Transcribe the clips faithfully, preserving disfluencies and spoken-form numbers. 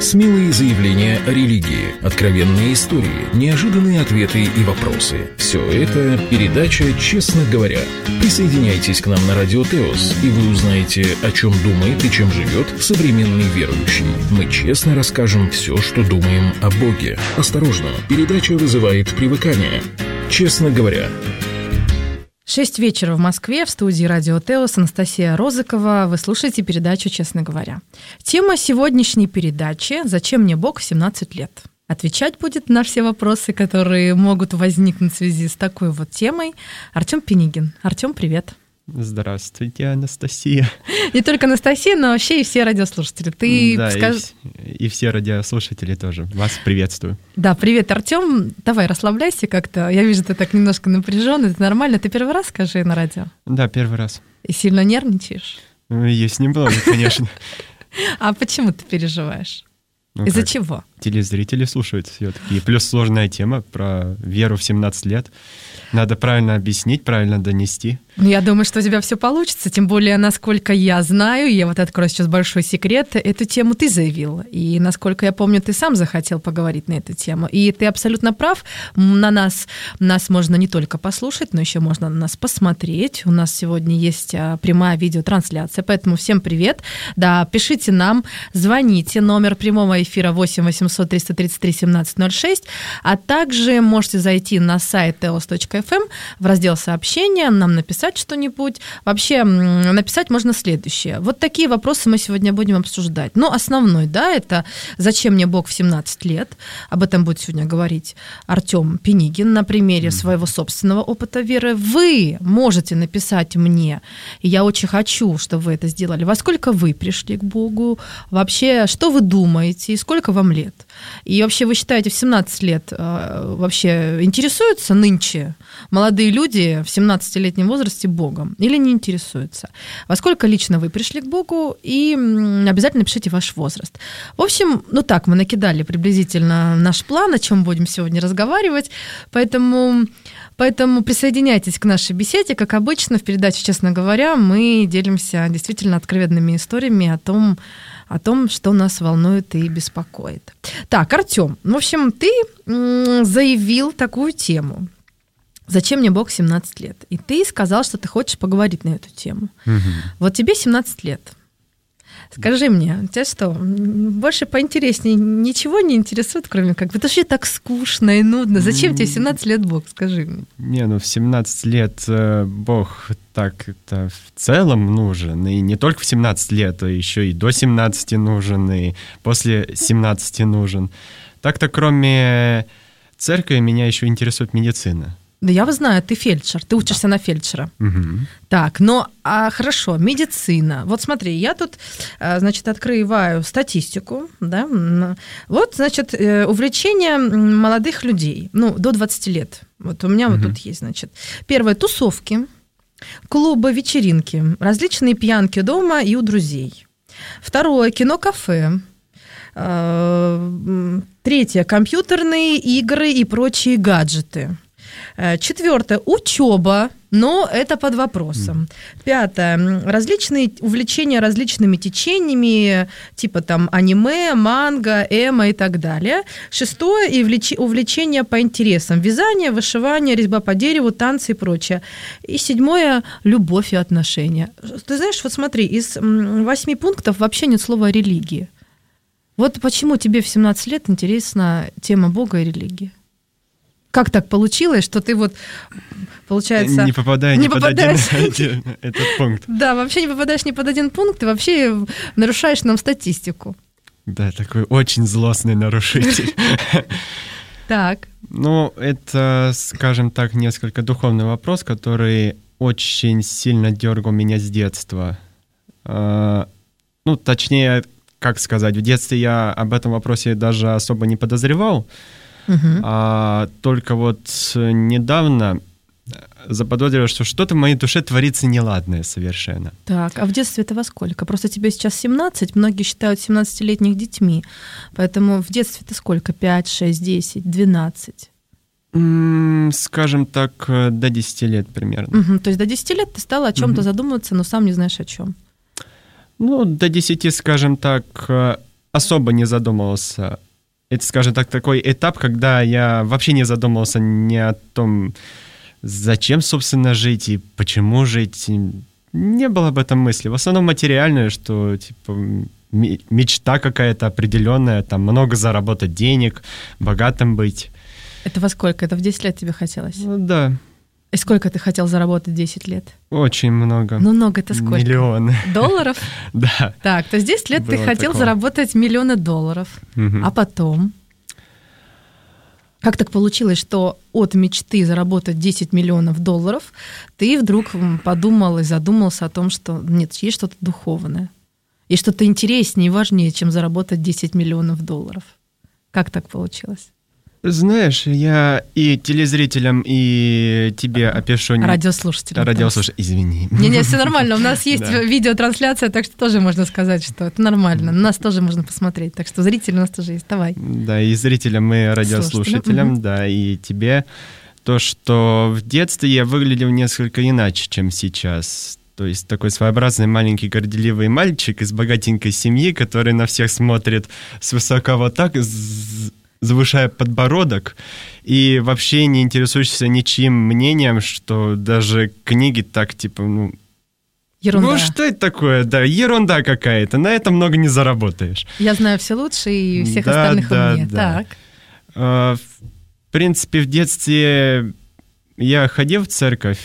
Смелые заявления о религии, откровенные истории, неожиданные ответы и вопросы. Все это передача «Честно говоря». Присоединяйтесь к нам на Радио Теос, и вы узнаете, о чем думает и чем живет современный верующий. Мы честно расскажем все, что думаем о Боге. Осторожно, передача вызывает привыкание. «Честно говоря». Шесть вечера в Москве, в студии Радио Теос, Анастасия Розыкова. Вы слушаете передачу «Честно говоря». Тема сегодняшней передачи «Зачем мне Бог в семнадцать лет?». Отвечать будет на все вопросы, которые могут возникнуть в связи с такой вот темой, Артём Пенигин. Артём, привет. Здравствуйте, Анастасия. Не только Анастасия, но вообще и все радиослушатели. Ты да, скаж... и, и все радиослушатели тоже. Вас приветствую. Да, привет, Артём. Давай, расслабляйся как-то. Я вижу, ты так немножко напряжённый. Это нормально? Ты первый раз, скажи, на радио? Да, первый раз. И сильно нервничаешь? Есть немного, конечно. А почему ты переживаешь? Ну, Из-за как? чего? Телезрители слушают всё-таки. И плюс сложная тема про веру в семнадцать лет. Надо правильно объяснить, правильно донести. Ну, я думаю, что у тебя все получится, тем более, насколько я знаю, я вот открою сейчас большой секрет, эту тему ты заявил, и, насколько я помню, ты сам захотел поговорить на эту тему, и ты абсолютно прав, на нас, нас можно не только послушать, но еще можно на нас посмотреть, у нас сегодня есть прямая видеотрансляция, поэтому всем привет, да, пишите нам, звоните, номер прямого эфира восемь восемьсот триста тридцать три семнадцать ноль шесть, а также можете зайти на сайт теос точка эф эм в раздел сообщения, нам написать что-нибудь. Вообще написать можно следующее. Вот такие вопросы мы сегодня будем обсуждать. Ну, основной, да, это «Зачем мне Бог в семнадцать лет?». Об этом будет сегодня говорить Артём Пенигин на примере своего собственного опыта веры. Вы можете написать мне, и я очень хочу, чтобы вы это сделали, во сколько вы пришли к Богу, вообще, что вы думаете, и сколько вам лет. И вообще, вы считаете, в семнадцать лет вообще интересуются нынче молодые люди в семнадцатилетнем возрасте Богом или не интересуются? Во сколько лично вы пришли к Богу? И обязательно пишите ваш возраст. В общем, ну так, мы накидали приблизительно наш план, о чем будем сегодня разговаривать, поэтому... Поэтому присоединяйтесь к нашей беседе. Как обычно, в передаче «Честно говоря», мы делимся действительно откровенными историями о том, о том, что нас волнует и беспокоит. Так, Артём, в общем, ты заявил такую тему. «Зачем мне Бог семнадцать лет?» И ты сказал, что ты хочешь поговорить на эту тему. Угу. Вот тебе семнадцать лет. Скажи мне, у тебя что, больше поинтереснее ничего не интересует, кроме как... Это же так скучно и нудно. Зачем тебе в семнадцать лет Бог, скажи мне? Не, ну в семнадцать лет Бог так это в целом нужен. И не только в семнадцать лет, а еще и до семнадцати нужен, и после семнадцати нужен. Так-то кроме церкви меня еще интересует медицина. Да я знаю, ты фельдшер, ты учишься на фельдшера. Угу. Так, ну, а хорошо, медицина. Вот смотри, я тут, значит, открываю статистику, да, вот, значит, увлечение молодых людей, ну, до двадцати лет. Вот у меня угу. вот тут есть, значит, первое, тусовки, клубы, вечеринки, различные пьянки дома и у друзей. Второе, кино-кафе. Третье, компьютерные игры и прочие гаджеты. Четвертое, учеба, но это под вопросом. Пятое, различные увлечения различными течениями, типа там аниме, манго, эмо и так далее. Шестое, увлечение по интересам: вязание, вышивание, резьба по дереву, танцы и прочее. И седьмое, любовь и отношения. Ты знаешь, вот смотри, из восьми пунктов вообще нет слова религии. Вот почему тебе в семнадцать лет интересна тема Бога и религии? Как так получилось, что ты вот, получается... Не попадая не ни попадаешь... под один этот пункт. Да, вообще не попадаешь ни под один пункт, и вообще нарушаешь нам статистику. Да, такой очень злостный нарушитель. Так. Ну, это, скажем так, несколько духовный вопрос, который очень сильно дергал меня с детства. Ну, точнее, как сказать, в детстве я об этом вопросе даже особо не подозревал. Uh-huh. А только вот недавно заподозрил, что что-то в моей душе творится неладное совершенно. Так, а в детстве это во сколько? Просто тебе сейчас семнадцать, многие считают семнадцатилетних детьми, поэтому в детстве ты сколько? пять, шесть, десять, двенадцать? Mm, скажем так, до десяти лет примерно. Uh-huh. То есть до десяти лет ты стал о чем-то uh-huh. задумываться, но сам не знаешь о чем. Ну, до десяти, скажем так, особо не задумывался. Это, скажем так, такой этап, когда я вообще не задумывался ни о том, зачем, собственно, жить и почему жить. Не было об этом мысли. В основном материальное, что, типа, мечта какая-то определенная, там, много заработать денег, богатым быть. Это во сколько? Это в десять лет тебе хотелось? Ну, да. И сколько ты хотел заработать десять лет? Очень много. Ну, много это сколько? Миллионы. Долларов? Да. Так, то есть десять лет ты хотел такое. заработать миллионы долларов. Угу. А потом? Как так получилось, что от мечты заработать десять миллионов долларов ты вдруг подумал и задумался о том, что нет, есть что-то духовное, есть что-то интереснее и важнее, чем заработать десять миллионов долларов? Как так получилось? Знаешь, я и телезрителям, и тебе опишу... Радиослушателям. Радиослушателям, извини. Не-не, все нормально. У нас есть видеотрансляция, так что тоже можно сказать, что это нормально. На нас тоже можно посмотреть. Так что зрители у нас тоже есть. Давай. Да, и зрителям, и радиослушателям, да, и тебе. То, что в детстве я выглядел несколько иначе, чем сейчас. То есть такой своеобразный маленький горделивый мальчик из богатенькой семьи, который на всех смотрит свысока вот так, завышая подбородок, и вообще не интересуешься ничьим мнением, что даже книги так, типа, ну... Ерунда. Ну, что это такое? Да, ерунда какая-то. На это много не заработаешь. Я знаю все лучше, и всех да, остальных да, умнее. Да. Так. А, в принципе, в детстве я ходил в церковь,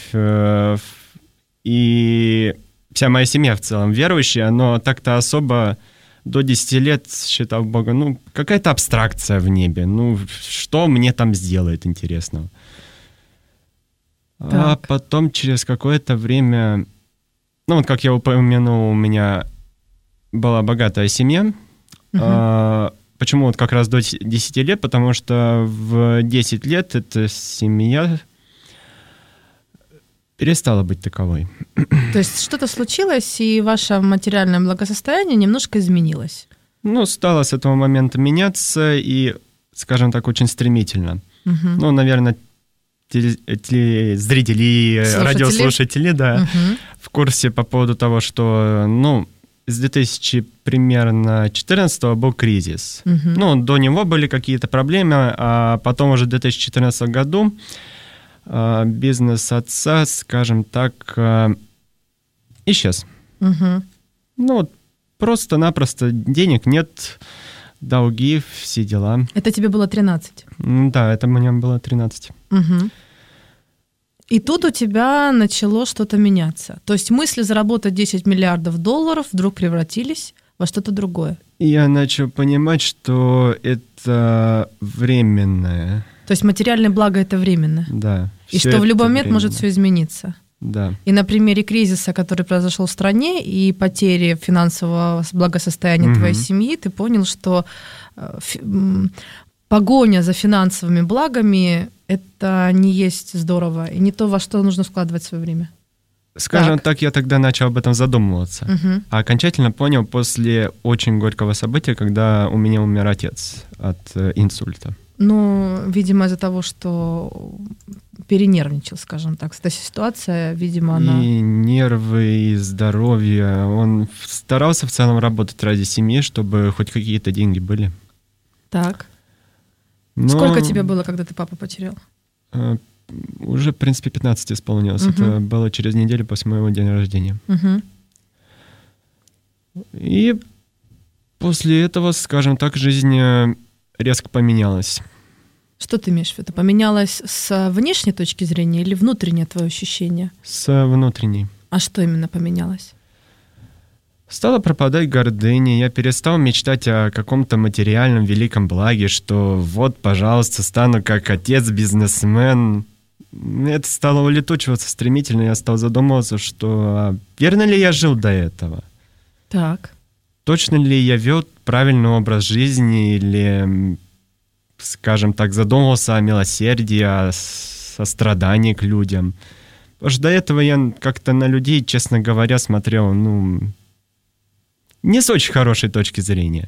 и вся моя семья в целом верующая, но так-то особо до десяти лет считал Бога, ну, какая-то абстракция в небе. Ну, что мне там сделает интересного? Так. А потом через какое-то время... Ну, вот как я упомянул, у меня была богатая семья. Uh-huh. А, почему вот как раз до десяти лет? Потому что в десять лет эта семья перестала быть таковой. То есть что-то случилось, и ваше материальное благосостояние немножко изменилось? Ну, стало с этого момента меняться, и, скажем так, очень стремительно. Uh-huh. Ну, наверное, теле- теле- зрители и Слушатели. радиослушатели, да, uh-huh. в курсе по поводу того, что, ну, с две тысячи примерно четырнадцатого был кризис. Uh-huh. Ну, до него были какие-то проблемы, а потом уже в две тысячи четырнадцатом году бизнес отца, скажем так, исчез. Uh-huh. Ну, вот просто-напросто денег нет, долги, все дела. Это тебе было тринадцать? Да, это мне было тринадцать. Uh-huh. И тут у тебя начало что-то меняться. То есть мысли заработать десять миллиардов долларов вдруг превратились во что-то другое. Я начал понимать, что это временное. То есть материальное благо — это временно. Да. И что в любой момент временно. может все измениться. Да. И на примере кризиса, который произошел в стране, и потери финансового благосостояния угу. твоей семьи, ты понял, что погоня за финансовыми благами — это не есть здорово, и не то, во что нужно вкладывать свое время. Скажем так, так я тогда начал об этом задумываться. Угу. А окончательно понял после очень горького события, когда у меня умер отец от инсульта. Ну, видимо, из-за того, что перенервничал, скажем так. Эта ситуация, видимо, она... И нервы, и здоровье. Он старался в целом работать ради семьи, чтобы хоть какие-то деньги были. Так. Но... Сколько тебе было, когда ты папу потерял? Уже, в принципе, пятнадцать исполнилось. Угу. Это было через неделю после моего дня рождения. Угу. И после этого, скажем так, жизнь резко поменялась. Что ты имеешь в виду? Поменялось с внешней точки зрения или внутреннее твое ощущение? С внутренней. А что именно поменялось? Стала пропадать гордыня, я перестал мечтать о каком-то материальном великом благе, что вот, пожалуйста, стану как отец-бизнесмен. Это стало улетучиваться стремительно, я стал задумываться, что верно ли я жил до этого? Так. Точно ли я вел правильный образ жизни или, скажем так, задумывался о милосердии, о сострадании к людям? Потому что до этого я как-то на людей, честно говоря, смотрел, ну, не с очень хорошей точки зрения.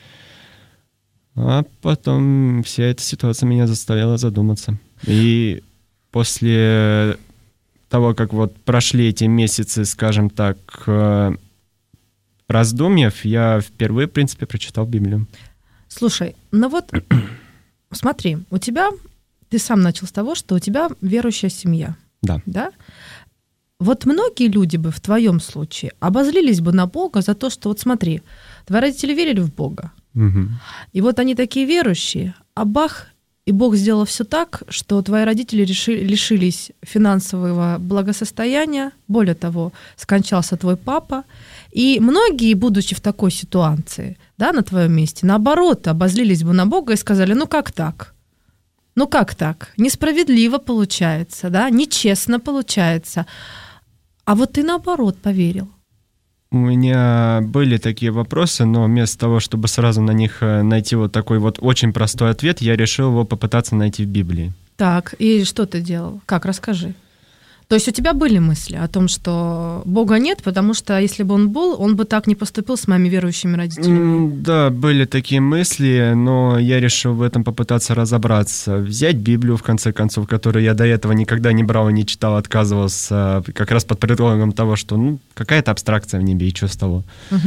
А потом вся эта ситуация меня заставила задуматься. И после того, как вот прошли эти месяцы, скажем так, раздумьев я впервые, в принципе, прочитал Библию. Слушай, ну вот смотри, у тебя, ты сам начал с того, что у тебя верующая семья. Да. Да? Вот многие люди бы в твоем случае обозлились бы на Бога за то, что вот смотри, твои родители верили в Бога, Угу. и вот они такие верующие, а бах, и Бог сделал все так, что твои родители реши, лишились финансового благосостояния, более того, скончался твой папа, и многие, будучи в такой ситуации, да, на твоем месте, наоборот, обозлились бы на Бога и сказали, ну как так? Ну как так? Несправедливо получается, да, нечестно получается. А вот ты наоборот поверил. У меня были такие вопросы, но вместо того, чтобы сразу на них найти вот такой вот очень простой ответ, я решил его попытаться найти в Библии. Так, и что ты делал? Как? Расскажи. То есть у тебя были мысли о том, что Бога нет, потому что если бы он был, он бы так не поступил с моими верующими родителями? Да, были такие мысли, но я решил в этом попытаться разобраться. Взять Библию, в конце концов, которую я до этого никогда не брал и не читал, отказывался, как раз под предлогом того, что ну, какая-то абстракция в небе, и что с того.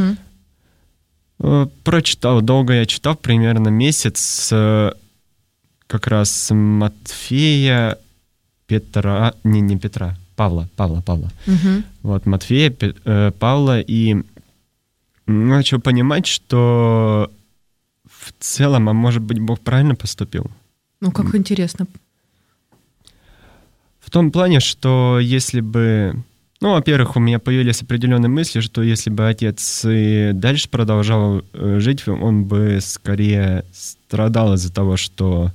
Угу. Прочитал, долго я читал, примерно месяц, как раз Матфея, Петра, не, не Петра, Павла, Павла, Павла. Угу. Вот, Матфея, Пе, Павла, и начал понимать, что в целом, а может быть, Бог правильно поступил. Ну, как М- интересно. В том плане, что если бы... Ну, во-первых, у меня появились определенные мысли, что если бы отец и дальше продолжал жить, он бы скорее страдал из-за того, что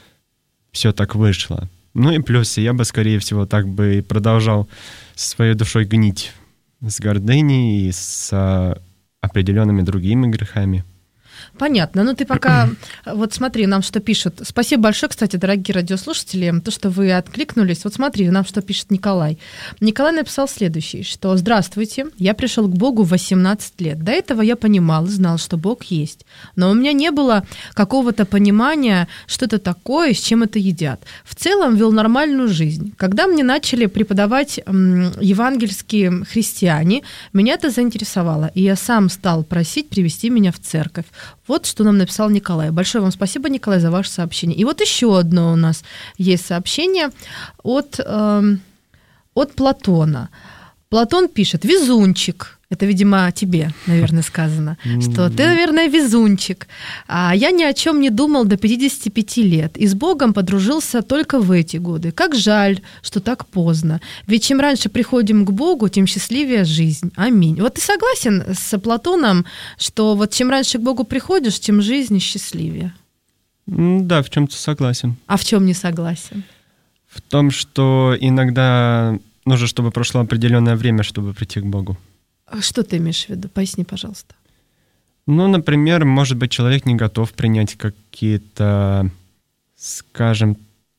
все так вышло. Ну и плюс, я бы, скорее всего, так бы и продолжал своей душой гнить с гордыней и с определенными другими грехами. Понятно. Ну, ты пока... Вот смотри, нам что пишут. Спасибо большое, кстати, дорогие радиослушатели, то, что вы откликнулись. Вот смотри, нам что пишет Николай. Николай написал следующее, что «Здравствуйте, я пришел к Богу в восемнадцать лет. До этого я понимал и знал, что Бог есть. Но у меня не было какого-то понимания, что это такое, с чем это едят. В целом вел нормальную жизнь. Когда мне начали преподавать м, евангельские христиане, меня это заинтересовало, и я сам стал просить привести меня в церковь». Вот что нам написал Николай. Большое вам спасибо, Николай, за ваше сообщение. И вот еще одно у нас есть сообщение от, э, от Платона. Платон пишет: «Везунчик». Это, видимо, тебе, наверное, сказано, что ты, наверное, везунчик. А я ни о чем не думал до пятидесяти пяти лет и с Богом подружился только в эти годы. Как жаль, что так поздно. Ведь чем раньше приходим к Богу, тем счастливее жизнь. Аминь. Вот ты согласен с Платоном, что вот чем раньше к Богу приходишь, тем жизнь счастливее? Да, в чем-то согласен. А в чем не согласен? В том, что иногда нужно, чтобы прошло определенное время, чтобы прийти к Богу. Что ты имеешь в виду? Поясни, пожалуйста. Ну, например, может быть, человек не готов принять какие-то, скажем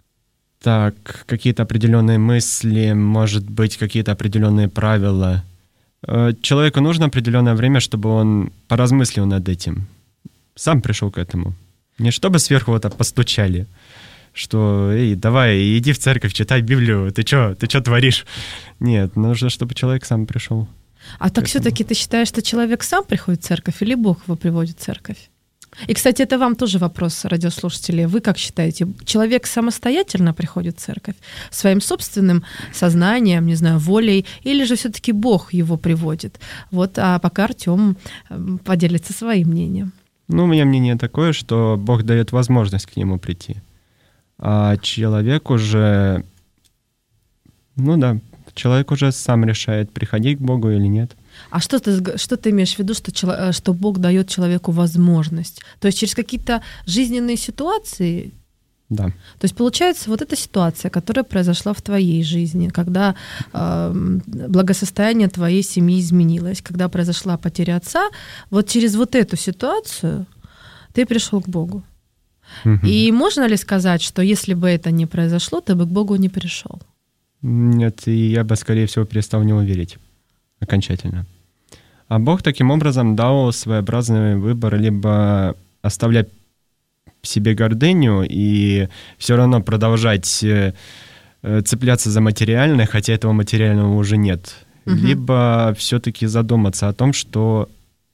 так, какие-то определенные мысли, может быть, какие-то определенные правила. Человеку нужно определенное время, чтобы он поразмыслил над этим. Сам пришел к этому. Не чтобы сверху вот постучали, что «Эй, давай, иди в церковь, читай Библию, ты чё, ты чё творишь?» Нет, нужно, чтобы человек сам пришел. А так все-таки ты считаешь, что человек сам приходит в церковь или Бог его приводит в церковь? И, кстати, это вам тоже вопрос, радиослушатели. Вы как считаете, человек самостоятельно приходит в церковь своим собственным сознанием, не знаю, волей, или же все-таки Бог его приводит? Вот, а пока Артём поделится своим мнением. Ну, у меня мнение такое, что Бог дает возможность к нему прийти. А человек уже, ну да, человек уже сам решает, приходить к Богу или нет. А что ты, что ты имеешь в виду, что, что Бог дает человеку возможность? То есть через какие-то жизненные ситуации? Да. То есть получается, вот эта ситуация, которая произошла в твоей жизни, когда э, благосостояние твоей семьи изменилось, когда произошла потеря отца, вот через вот эту ситуацию ты пришел к Богу. Угу. И можно ли сказать, что если бы это не произошло, ты бы к Богу не пришел? Нет, и я бы, скорее всего, перестал в него верить окончательно. А Бог таким образом дал своеобразный выбор либо оставлять в себе гордыню и все равно продолжать цепляться за материальное, хотя этого материального уже нет, угу. либо все-таки задуматься о том, что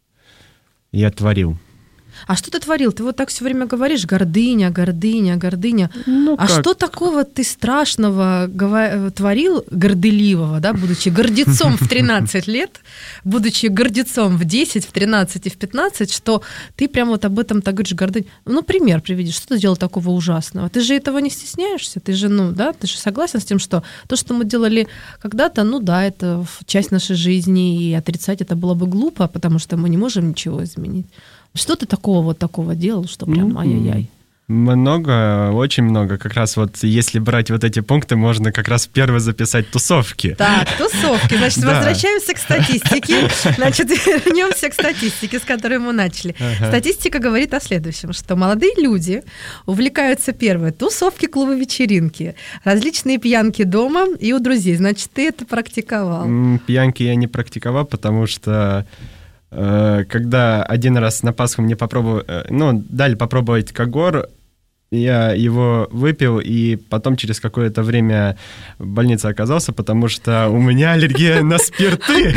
я творил. А что ты творил? Ты вот так все время говоришь, гордыня, гордыня, гордыня. Ну, а как? что такого ты страшного гова- творил, горделивого, да, будучи гордецом в тринадцать лет, будучи гордецом в десять, в тринадцать и в пятнадцать, что ты прям вот об этом так говоришь, гордыня. Ну, пример приведи, что ты делал такого ужасного? Ты же этого не стесняешься? Ты же, ну, да, ты же согласен с тем, что то, что мы делали когда-то, ну да, это часть нашей жизни, и отрицать это было бы глупо, потому что мы не можем ничего изменить. Что ты такого вот такого делал, что прям Ну, ай-яй-яй? Много, очень много. Как раз вот если брать вот эти пункты, можно как раз первый записать тусовки. Так, тусовки. Значит, Да. возвращаемся к статистике. Значит, вернемся к статистике, с которой мы начали. Ага. Статистика говорит о следующем, что молодые люди увлекаются, первое, тусовки, клубы, вечеринки, различные пьянки дома и у друзей. Значит, ты это практиковал. М, Пьянки я не практиковал, потому что э, когда один раз на Пасху мне попробовали, э, ну, дали попробовать когор, я его выпил, и потом через какое-то время в больнице оказался, потому что у меня аллергия на спирты.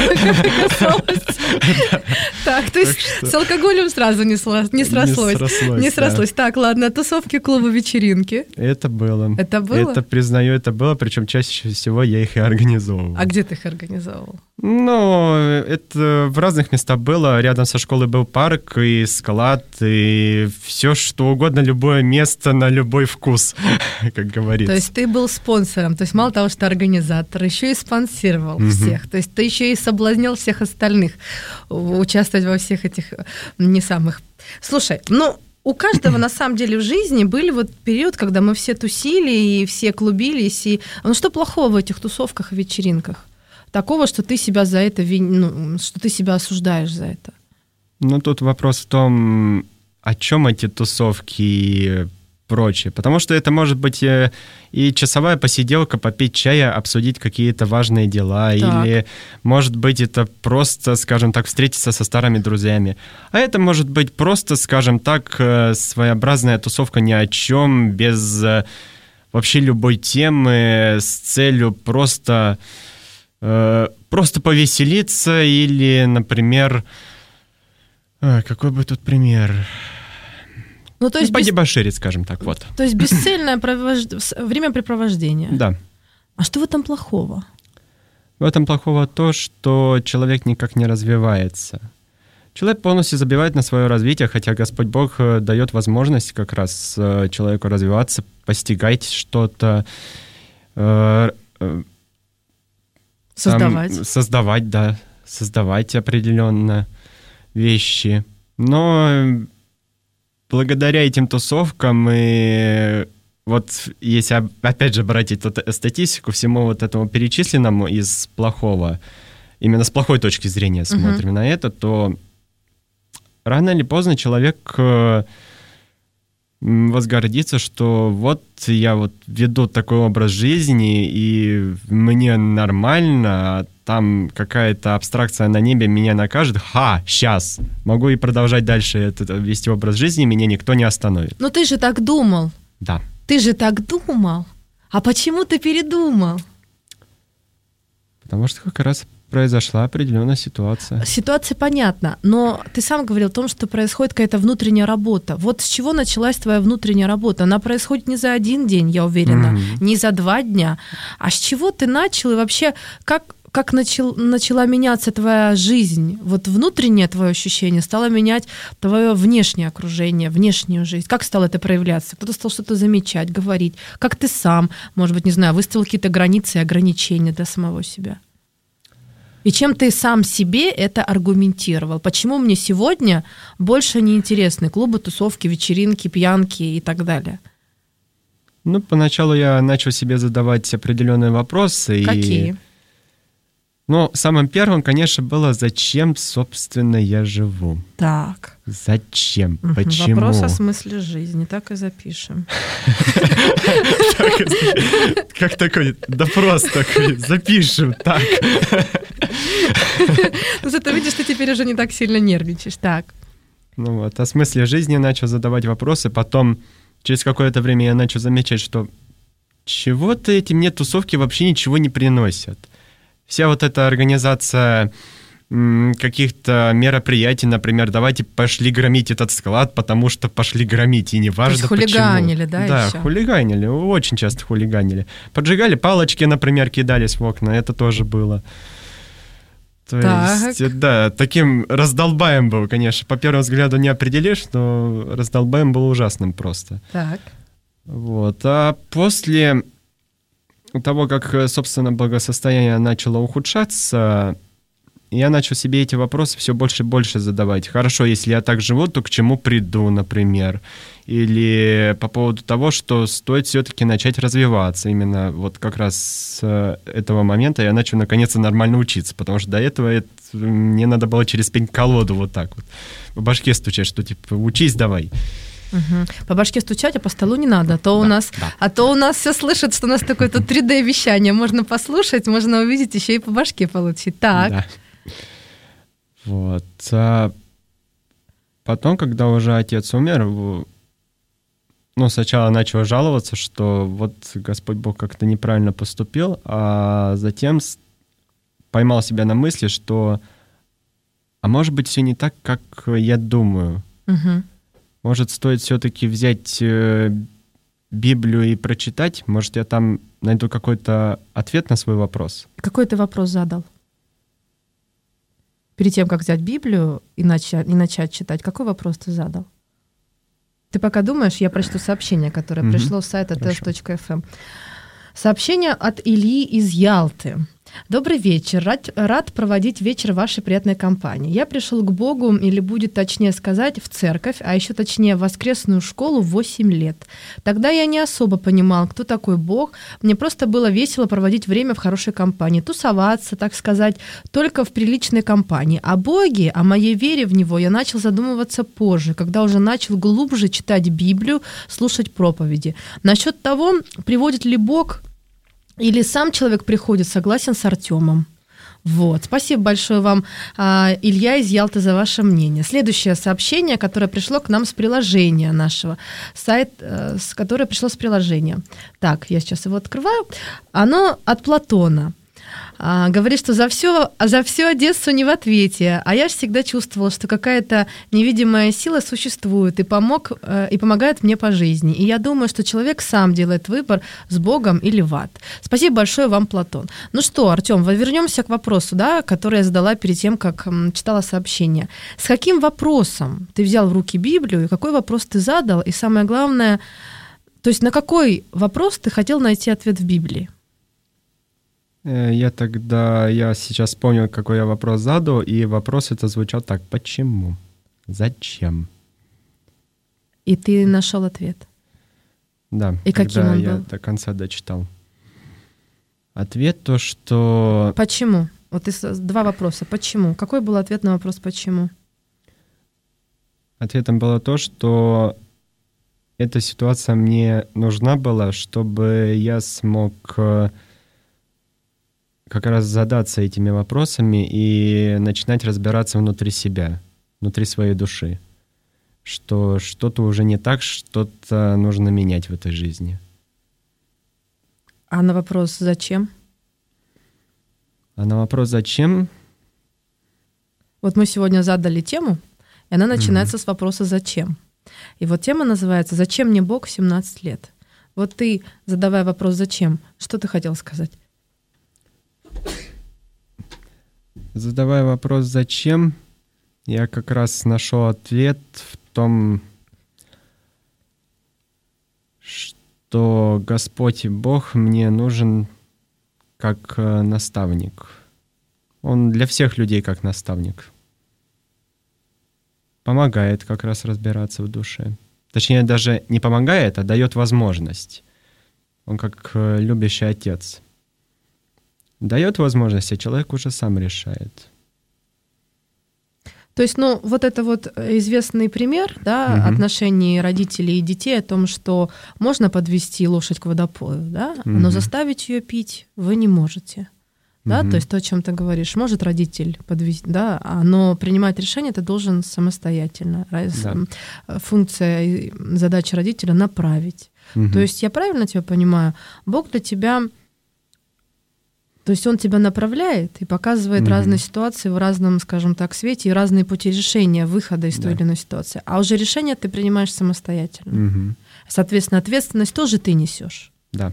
Так, то есть с алкоголем сразу не сла- не срослось. срослось, Не да. срослось. Так, ладно, тусовки, клубы, вечеринки. Это было. Это было? Это, признаю, это было, причем чаще всего я их и организовывал. А где ты их организовывал? Ну, это в разных местах было. Рядом со школой был парк и склад, и все что угодно, любое место на любой вкус, как говорится. То есть ты был спонсором, то есть мало того, что организатор, еще и спонсировал Мгм. всех, то есть ты еще и соблазнял всех остальных участвовать во всех этих не самых... Слушай, ну, у каждого на самом деле в жизни были вот период, когда мы все тусили и все клубились, и... Ну, что плохого в этих тусовках и вечеринках? Такого, что ты себя за это, вин- ну, что ты себя осуждаешь за это? Ну, тут вопрос в том, о чем эти тусовки и прочее. Потому что это может быть э, и часовая посиделка, попить чая, обсудить какие-то важные дела. Так. Или, может быть, это просто, скажем так, встретиться со старыми друзьями. А это может быть просто, скажем так, э, своеобразная тусовка ни о чем, без э, вообще любой темы, с целью просто, э, просто повеселиться или, например... А, какой бы тут пример? Ну, то Ну, есть, бес- подебоширить, скажем так, вот. то есть бесцельное провож- с- времяпрепровождение. Да. А что в этом плохого? В этом плохого то, что человек никак не развивается. Человек полностью забивает на свое развитие, хотя Господь Бог э, дает возможность как раз э, человеку развиваться, постигать что-то, э, э, Создавать. там, создавать, да, создавать определенно вещи. Но э, благодаря этим тусовкам и вот если оп- опять же брать эту статистику всему вот этому перечисленному из плохого, именно с плохой точки зрения смотрим на это, то рано или поздно человек э, м, возгордится, что вот я вот веду такой образ жизни, и мне нормально, а там какая-то абстракция на небе меня накажет. Ха, сейчас. Могу и продолжать дальше этот, вести образ жизни, меня никто не остановит. Ну, ты же так думал. Да. Ты же так думал. А почему ты передумал? Потому что как раз произошла определенная ситуация. Ситуация понятна, но ты сам говорил о том, что происходит какая-то внутренняя работа. Вот с чего началась твоя внутренняя работа? Она происходит не за один день, я уверена, Мгм. не за два дня. А с чего ты начал и вообще как, как начал, начала меняться твоя жизнь? Вот внутреннее твое ощущение стало менять твое внешнее окружение, внешнюю жизнь. Как стало это проявляться? Кто-то стал что-то замечать, говорить. Как ты сам, может быть, не знаю, выставил какие-то границы и ограничения для самого себя? И чем ты сам себе это аргументировал? Почему мне сегодня больше не интересны клубы, тусовки, вечеринки, пьянки и так далее? Ну, поначалу я начал себе задавать определенные вопросы. Какие? И... Ну, самым первым, конечно, было, зачем, собственно, я живу? Так. Зачем? Мгм. Почему? Вопрос о смысле жизни. Так и запишем. Как такой допрос такой, запишем, так. Ну, зато видишь, ты теперь уже не так сильно нервничаешь. Так. Ну вот, о смысле жизни начал задавать вопросы, потом через какое-то время я начал замечать, что чего-то эти мне тусовки вообще ничего не приносят. Вся вот эта организация каких-то мероприятий, например, давайте пошли громить этот склад, потому что пошли громить, и не важно почему. Хулиганили, да, Да, еще? хулиганили, очень часто хулиганили. Поджигали палочки, например, кидались в окна, это тоже было. То так. есть, да, таким раздолбаем был, конечно. По первому взгляду не определишь, но раздолбаем был ужасным просто. Так. Вот. А после того, как, собственно, благосостояние начало ухудшаться, я начал себе эти вопросы все больше и больше задавать. Хорошо, если я так живу, то к чему приду, например? Или по поводу того, что стоит все-таки начать развиваться. Именно вот как раз с этого момента я начал наконец-то нормально учиться, потому что до этого это, мне надо было через пень-колоду вот так вот по башке стучать, что типа учись давай. Угу. По башке стучать, а по столу не надо, а то да, у нас, да. а то у нас все слышат, что у нас такое тут три дэ-вещание. Можно послушать, можно увидеть, еще и по башке получить. Так. Да. Вот. А потом, когда уже отец умер, ну, сначала начал жаловаться, что вот Господь Бог как-то неправильно поступил, а затем поймал себя на мысли, что, а может быть, все не так, как я думаю. Угу. Может, стоит все-таки взять Библию и прочитать? Может, я там найду какой-то ответ на свой вопрос? Какой ты вопрос задал? Перед тем, как взять Библию и начать, и начать читать, какой вопрос ты задал? Ты пока думаешь, я прочту сообщение, которое mm-hmm. пришло с сайта тест точка эф эм. Сообщение от Ильи из Ялты. Добрый вечер. Рад, рад проводить вечер в вашей приятной компании. Я пришел к Богу, или будет точнее сказать, в церковь, а еще точнее в воскресную школу в восемь лет. Тогда я не особо понимал, кто такой Бог. Мне просто было весело проводить время в хорошей компании, тусоваться, так сказать, только в приличной компании. О Боге, о моей вере в Него я начал задумываться позже, когда уже начал глубже читать Библию, слушать проповеди. Насчет того, приводит ли Бог или сам человек приходит, согласен с Артемом. Вот. Спасибо большое вам, Илья из Ялты, за ваше мнение. Следующее сообщение, которое пришло к нам с приложения нашего. Сайт, с которое пришло с приложения. Так, я сейчас его открываю. Оно от Платона. А, говорит, что за все, за всю Одессу не в ответе, а я всегда чувствовала, что какая-то невидимая сила существует и, помог, э, и помогает мне по жизни. И я думаю, что человек сам делает выбор, с Богом или в ад. Спасибо большое вам, Платон. Ну что, Артём, вернемся к вопросу, да, который я задала перед тем, как м, читала сообщение. С каким вопросом ты взял в руки Библию, и какой вопрос ты задал, и самое главное, то есть на какой вопрос ты хотел найти ответ в Библии? Я тогда, я сейчас вспомнил, какой я вопрос задал, и вопрос это звучал так: почему? Зачем? И ты нашел ответ? Да. И каким он я был? До конца дочитал. Ответ то, что... Почему? Вот два вопроса. Почему? Какой был ответ на вопрос «почему»? Ответом было то, что эта ситуация мне нужна была, чтобы я смог как раз задаться этими вопросами и начинать разбираться внутри себя, внутри своей души, что что-то уже не так, что-то нужно менять в этой жизни. А на вопрос «зачем»? А на вопрос «зачем»? Вот мы сегодня задали тему, и она начинается mm-hmm. с вопроса «зачем?». И вот тема называется «Зачем мне Бог в семнадцать лет?». Вот ты, задавая вопрос «зачем?», что ты хотел сказать? Задавая вопрос «зачем?», я как раз нашел ответ в том, что Господь и Бог мне нужен как наставник. Он для всех людей как наставник. Помогает как раз разбираться в душе. Точнее, даже не помогает, а дает возможность. Он как любящий отец. Дает возможность, а человек уже сам решает. То есть, ну, вот это вот известный пример, да, угу. отношений родителей и детей о том, что можно подвести лошадь к водопою, да, угу. но заставить ее пить вы не можете. Да, угу. то есть то, о чем ты говоришь, может родитель подвести, да, но принимать решение ты должен самостоятельно. Да. Функция, задача родителя — направить. Угу. То есть я правильно тебя понимаю? Бог для тебя То есть он тебя направляет и показывает mm-hmm. разные ситуации в разном, скажем так, свете и разные пути решения, выхода из той да. или иной ситуации. А уже решение ты принимаешь самостоятельно. Mm-hmm. Соответственно, ответственность тоже ты несешь. Да.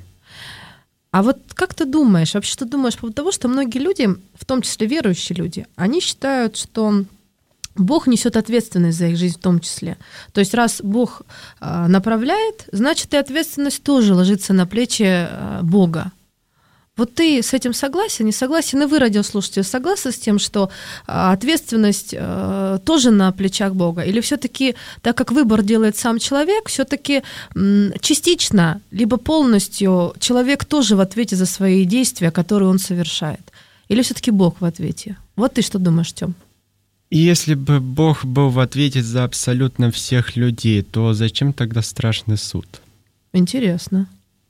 А вот как ты думаешь, вообще что думаешь по поводу того, что многие люди, в том числе верующие люди, они считают, что Бог несет ответственность за их жизнь в том числе. То есть раз Бог э, направляет, значит и ответственность тоже ложится на плечи э, Бога. Вот ты с этим согласен, не согласен? И вы, радиослушатели, согласны с тем, что ответственность э, тоже на плечах Бога? Или все-таки, так как выбор делает сам человек, все-таки м, частично, либо полностью человек тоже в ответе за свои действия, которые он совершает? Или все-таки Бог в ответе? Вот ты что думаешь, Тём? Если бы Бог был в ответе за абсолютно всех людей, то зачем тогда страшный суд? Интересно.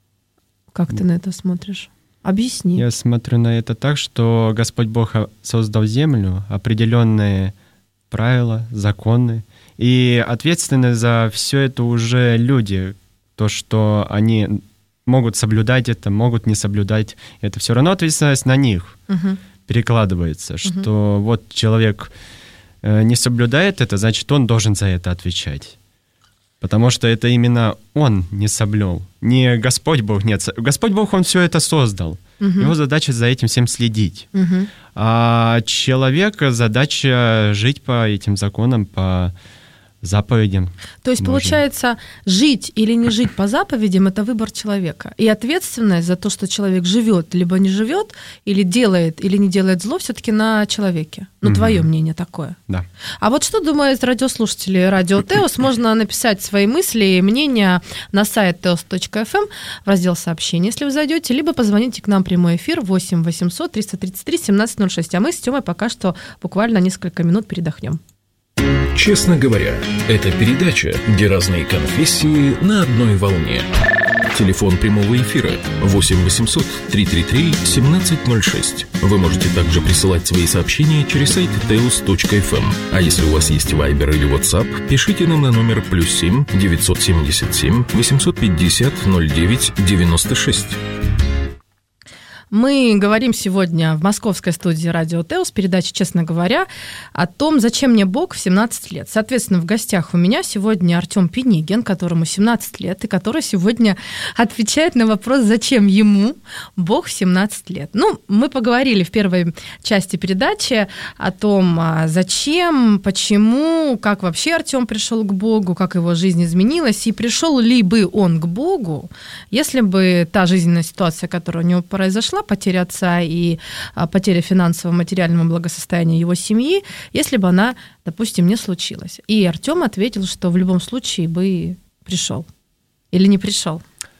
Как ты на это смотришь? Объясни. Я смотрю на это так, что Господь Бог создал землю, определенные правила, законы, и ответственны за все это уже люди. То, что они могут соблюдать это, могут не соблюдать это, все равно ответственность на них угу. перекладывается, что угу. вот человек не соблюдает это, значит, он должен за это отвечать. Потому что это именно он не соблюл. Не Господь Бог, нет. Господь Бог, он все это создал. Угу. Его задача за этим всем следить. Угу. А человека задача жить по этим законам, по заповедям. То есть, можно. Получается, жить или не жить по заповедям – это выбор человека. И ответственность за то, что человек живет, либо не живет, или делает, или не делает зло, все-таки на человеке. Ну, угу. твое мнение такое. Да. А вот что думают радиослушатели Радио Теос? Можно написать свои мысли и мнения на сайт теос точка эф эм в раздел «Сообщения», если вы зайдете, либо позвоните к нам в прямой эфир восемь восемьсот триста тридцать три семнадцать ноль шесть. А мы с Тёмой пока что буквально несколько минут передохнем. Честно говоря, это передача, где разные конфессии на одной волне. Телефон прямого эфира восемь восемьсот триста тридцать три семнадцать ноль шесть. Вы можете также присылать свои сообщения через сайт теос точка эф эм. А если у вас есть Viber или WhatsApp, пишите нам на номер плюс семь девятьсот семьдесят семь восемьсот пятьдесят ноль девять девяносто шесть. Мы говорим сегодня в московской студии Радио Теос, передаче «Честно говоря», о том, зачем мне Бог в семнадцать лет. Соответственно, в гостях у меня сегодня Артём Пинигин, которому семнадцать лет, и который сегодня отвечает на вопрос, зачем ему Бог в семнадцать лет. Ну, мы поговорили в первой части передачи о том, зачем, почему, как вообще Артём пришел к Богу, как его жизнь изменилась, и пришел ли бы он к Богу, если бы та жизненная ситуация, которая у него произошла, потеря отца и потеря финансового, материального благосостояния его семьи, если бы она, допустим, не случилась. И Артём ответил, что в любом случае бы пришел. Или не пришел.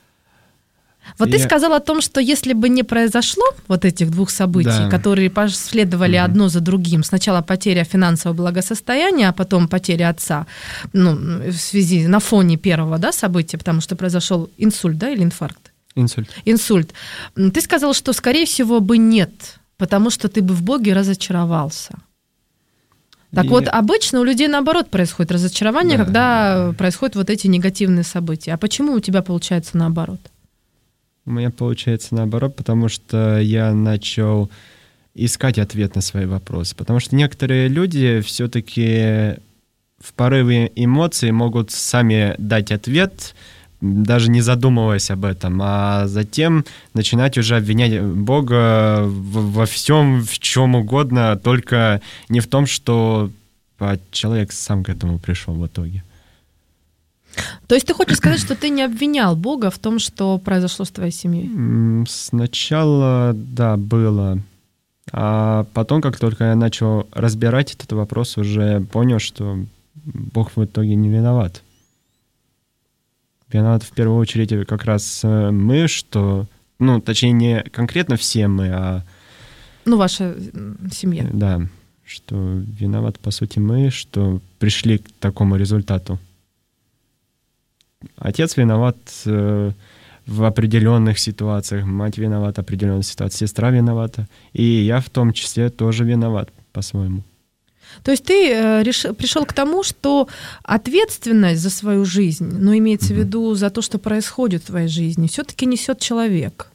Вот Я... ты сказал о том, что если бы не произошло вот этих двух событий, да. которые последовали угу. одно за другим, сначала потеря финансового благосостояния, а потом потеря отца, ну, в связи, на фоне первого, да, события, потому что произошел инсульт, да, или инфаркт? Инсульт. Инсульт. Ты сказал, что, скорее всего, бы нет, потому что ты бы в Боге разочаровался. Так и... вот, обычно у людей, наоборот, происходит разочарование, да, когда да. происходят вот эти негативные события. А почему у тебя получается наоборот? У меня получается наоборот, потому что я начал искать ответ на свои вопросы. Потому что некоторые люди все-таки в порыве эмоций могут сами дать ответ, даже не задумываясь об этом, а затем начинать уже обвинять Бога во всем, в чем угодно, только не в том, что человек сам к этому пришел в итоге. То есть ты хочешь сказать, что ты не обвинял Бога в том, что произошло с твоей семьей? Сначала, да, было. А потом, как только я начал разбирать этот вопрос, уже понял, что Бог в итоге не виноват. Виноват в первую очередь как раз мы, что... Ну, точнее, не конкретно все мы, а... Ну, ваша семья. Да, что виноват, по сути, мы, что пришли к такому результату. Отец виноват э, в определенных ситуациях, мать виновата в определенных ситуациях, сестра виновата, и я в том числе тоже виноват по-своему. То есть ты э, реш... пришел к тому, что ответственность за свою жизнь, ну, имеется mm-hmm. в виду за то, что происходит в твоей жизни, все-таки несет человек.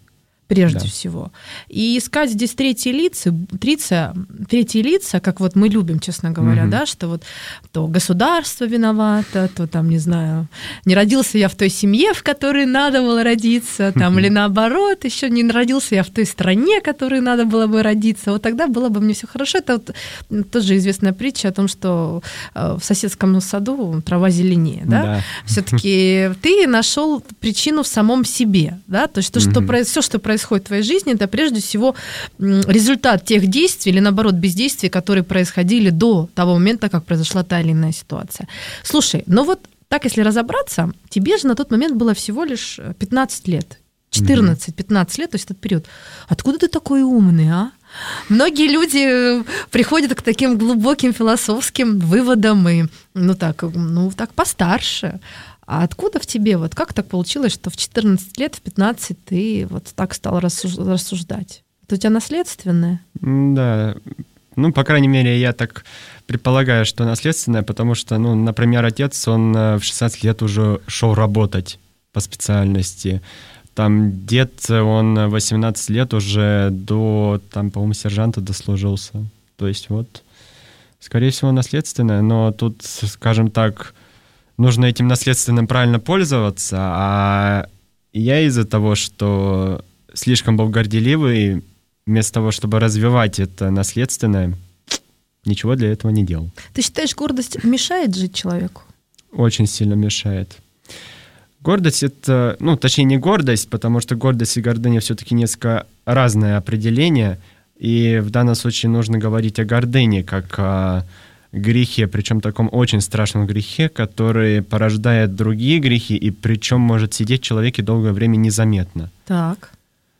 прежде да. всего. И искать здесь третьи лица, третьи, третьи лица, как вот мы любим, честно говоря, угу. да, что вот то государство виновато, то там, не знаю, не родился я в той семье, в которой надо было родиться, там, или наоборот, еще не родился я в той стране, в которой надо было бы родиться, вот тогда было бы мне все хорошо. Это вот тоже известная притча о том, что в соседском саду трава зеленее, да? Да. Все-таки ты нашел причину в самом себе, да, то есть то, что угу. все, что происходит происходит в твоей жизни, это прежде всего результат тех действий или, наоборот, бездействий, которые происходили до того момента, как произошла та или иная ситуация. Слушай, ну вот так, если разобраться, тебе же на тот момент было всего лишь пятнадцать лет, четырнадцать-пятнадцать лет, то есть этот период. Откуда ты такой умный, а? Многие люди приходят к таким глубоким философским выводам и, ну так, ну так постарше. А откуда в тебе, вот как так получилось, что в четырнадцать лет, в пятнадцать ты вот так стал рассуждать? Это у тебя наследственное? Да, ну, по крайней мере, я так предполагаю, что наследственное, потому что, ну, например, отец, он в шестнадцать лет уже шел работать по специальности. Там дед, он восемнадцать лет уже до, там, по-моему, сержанта дослужился. То есть вот, скорее всего, наследственное, но тут, скажем так, нужно этим наследственным правильно пользоваться, а я из-за того, что слишком был горделивый, вместо того, чтобы развивать это наследственное, ничего для этого не делал. Ты считаешь, гордость мешает жить человеку? Очень сильно мешает. Гордость — это, ну, точнее, не гордость, потому что гордость и гордыня все-таки несколько разное определение, и в данном случае нужно говорить о гордыне, как о грехе, причем таком очень страшном грехе, который порождает другие грехи, и причем может сидеть в человеке долгое время незаметно. Так.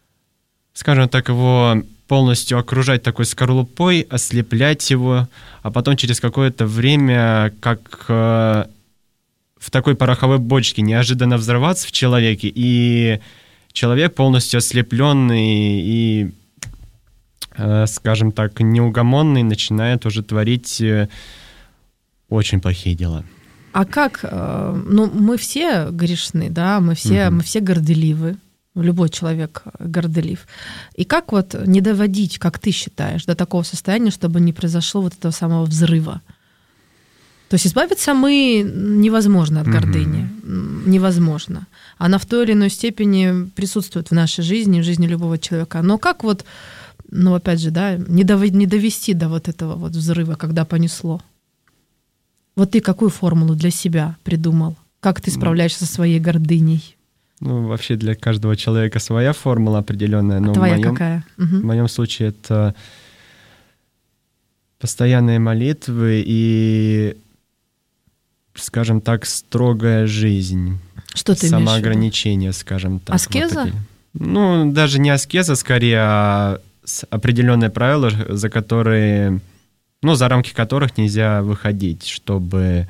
Скажем так, его полностью окружать такой скорлупой, ослеплять его, а потом через какое-то время, как э, в такой пороховой бочке, неожиданно взорваться в человеке, и человек полностью ослепленный и, э, скажем так, неугомонный, начинает уже творить э, очень плохие дела. А как, э, ну, мы все грешны, да, мы все, угу. мы все горделивы. Любой человек горделив. И как вот не доводить, как ты считаешь, до такого состояния, чтобы не произошло вот этого самого взрыва? То есть избавиться мы невозможно от гордыни. Mm-hmm. Невозможно. Она в той или иной степени присутствует в нашей жизни, в жизни любого человека. Но как вот, ну опять же, да, не довести до вот этого вот взрыва, когда понесло? Вот ты какую формулу для себя придумал? Как ты справляешься со своей гордыней? Ну, вообще для каждого человека своя формула определенная. Но а твоя в моем, какая? Угу. В моем случае это постоянные молитвы и, скажем так, строгая жизнь. Что ты самоограничение, скажем так. Аскеза? Вот ну, даже не аскеза, скорее, а определенные правила, за которые, ну, за рамки которых нельзя выходить, чтобы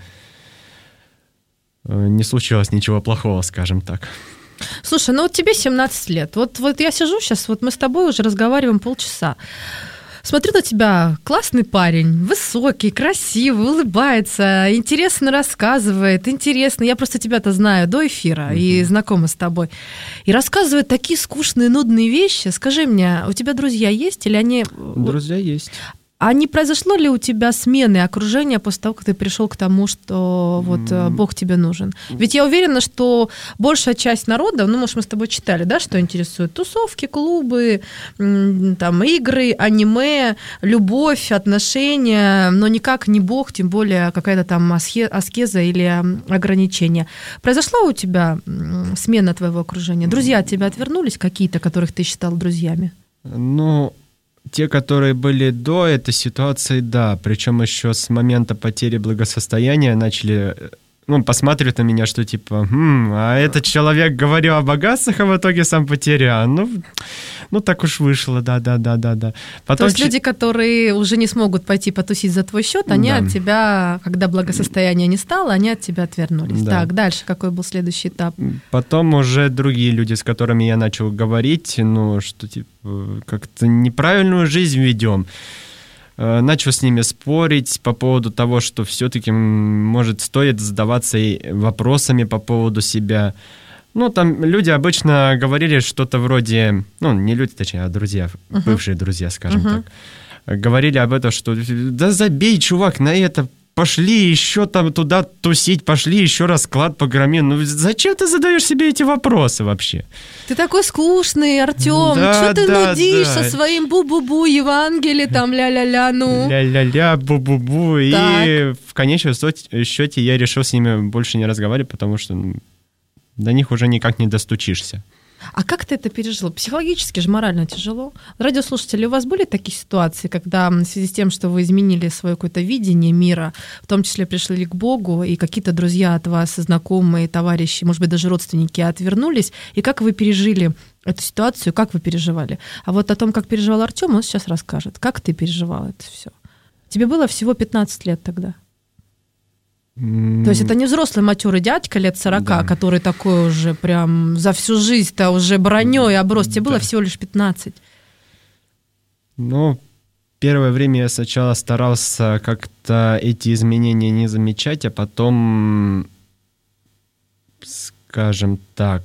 не случилось ничего плохого, скажем так. Слушай, ну вот тебе семнадцать лет. Вот, вот я сижу сейчас, вот мы с тобой уже разговариваем полчаса. Смотрю на тебя, классный парень, высокий, красивый, улыбается, интересно рассказывает, интересно. Я просто тебя-то знаю до эфира mm-hmm. и знакома с тобой. И рассказывает такие скучные, нудные вещи. Скажи мне, у тебя друзья есть или они... Друзья есть. А не произошло ли у тебя смены окружения после того, как ты пришел к тому, что вот mm. Бог тебе нужен? Ведь я уверена, что большая часть народа, ну, может, мы с тобой читали, да, что интересует? Тусовки, клубы, там, игры, аниме, любовь, отношения, но никак не Бог, тем более какая-то там аскеза или ограничение. Произошла у тебя смена твоего окружения? Друзья от тебя отвернулись какие-то, которых ты считал друзьями? Ну... Те, которые были до этой ситуации, да. Причем еще с момента потери благосостояния начали, ну, посматривать на меня, что типа, хм, а этот человек говорил о богатствах, а в итоге сам потерял. Ну, ну так уж вышло, да-да-да-да-да. То есть ч... люди, которые уже не смогут пойти потусить за твой счет, они да. от тебя, когда благосостояния не стало, они от тебя отвернулись. Да. Так, дальше какой был следующий этап? Потом уже другие люди, с которыми я начал говорить, ну, что типа как-то неправильную жизнь ведем. Начал с ними спорить по поводу того, что все-таки, может, стоит задаваться вопросами по поводу себя. Ну, там люди обычно говорили что-то вроде... Ну, не люди, точнее, а друзья, uh-huh. бывшие друзья, скажем uh-huh. так. Говорили об этом, что да забей, чувак, на это... Пошли еще там туда тусить, пошли еще расклад по громе. Ну зачем ты задаешь себе эти вопросы вообще? Ты такой скучный, Артем. Да, что ты да, нудишь да. со своим бу-бу-бу, Евангелие, там ля-ля-ля, ну. Ля-ля-ля, бу-бу-бу. Так. И в конечном счете я решил с ними больше не разговаривать, потому что ну, до них уже никак не достучишься. А как ты это пережил? Психологически же, морально тяжело. Радиослушатели, у вас были такие ситуации, когда в связи с тем, что вы изменили свое какое-то видение мира, в том числе пришли к Богу, и какие-то друзья от вас, знакомые, товарищи, может быть, даже родственники отвернулись, и как вы пережили эту ситуацию, как вы переживали? А вот о том, как переживал Артём, он сейчас расскажет. Как ты переживал это все? Тебе было всего пятнадцать лет тогда. То есть это не взрослый матерый дядька лет сорока, да. который такой уже прям за всю жизнь-то уже бронёй оброс. Тебе да. было всего лишь пятнадцать. Ну, первое время я сначала старался как-то эти изменения не замечать, а потом, скажем так,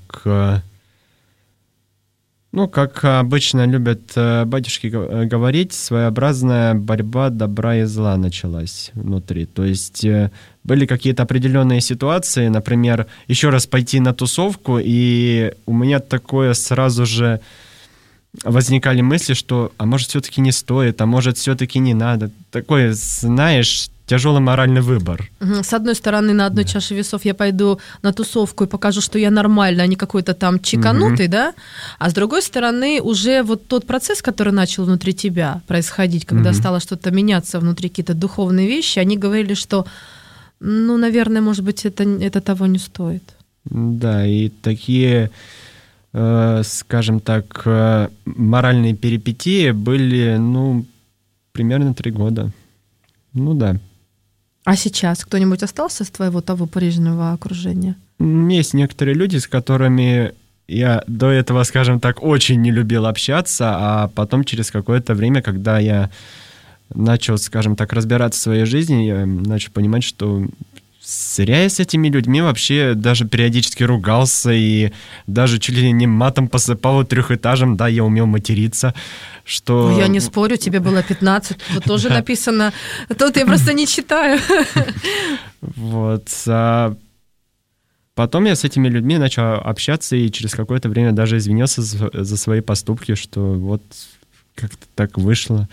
ну, как обычно любят батюшки говорить, своеобразная борьба добра и зла началась внутри. То есть были какие-то определенные ситуации, например, еще раз пойти на тусовку, и у меня такое сразу же возникали мысли, что, а может, все-таки не стоит, а может, все-таки не надо. Такой, знаешь, тяжелый моральный выбор. С одной стороны, на одной да. чаше весов я пойду на тусовку и покажу, что я нормальный, а не какой-то там чеканутый, угу. да? А с другой стороны, уже вот тот процесс, который начал внутри тебя происходить, когда угу. стало что-то меняться внутри, какие-то духовные вещи, они говорили, что, ну, наверное, может быть, это, это того не стоит. Да, и такие, э, скажем так, э, моральные перипетии были, ну, примерно три года. Ну да. А сейчас кто-нибудь остался из твоего того прежнего окружения? Есть некоторые люди, с которыми я до этого, скажем так, очень не любил общаться, а потом через какое-то время, когда я начал, скажем так, разбираться в своей жизни, я начал понимать, что зря я с этими людьми вообще даже периодически ругался и даже чуть ли не матом посыпал трехэтажем. Да, я умел материться. Что... Я не спорю, тебе было пятнадцать. Тут тоже написано. Тут я просто не читаю. Вот. А потом я с этими людьми начал общаться и через какое-то время даже извинился за свои поступки, что вот как-то так вышло.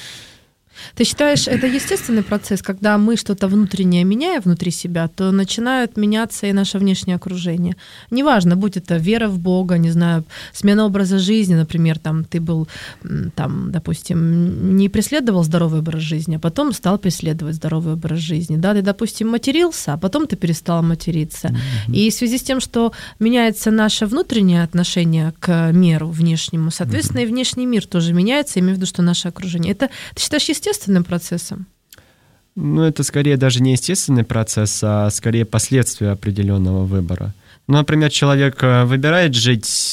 Ты считаешь, это естественный процесс, когда мы что-то внутреннее меняем внутри себя, то начинают меняться и наше внешнее окружение. Неважно, будь это вера в Бога, не знаю, смена образа жизни, например, там ты был, там, допустим, не преследовал здоровый образ жизни, а потом стал преследовать здоровый образ жизни. Да, ты, допустим, матерился, а потом ты перестал материться. Mm-hmm. И в связи с тем, что меняется наше внутреннее отношение к миру внешнему, соответственно, mm-hmm. и внешний мир тоже меняется, имею в виду, что наше окружение. Это, ты считаешь, естественно? естественным процессом? Ну, это скорее даже не естественный процесс, а скорее последствия определенного выбора. Ну, например, человек выбирает жить